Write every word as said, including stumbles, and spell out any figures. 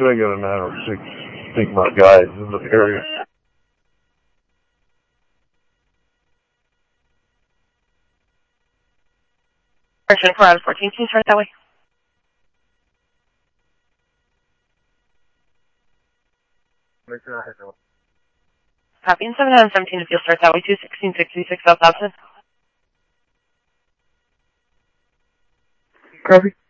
Could I get a nine or six Sigma guys in the area? Section four out of fourteen, can you start that way? Copy, and seven out of seventeen if you'll start that way, two sixteen sixty-six South Dobson. Copy.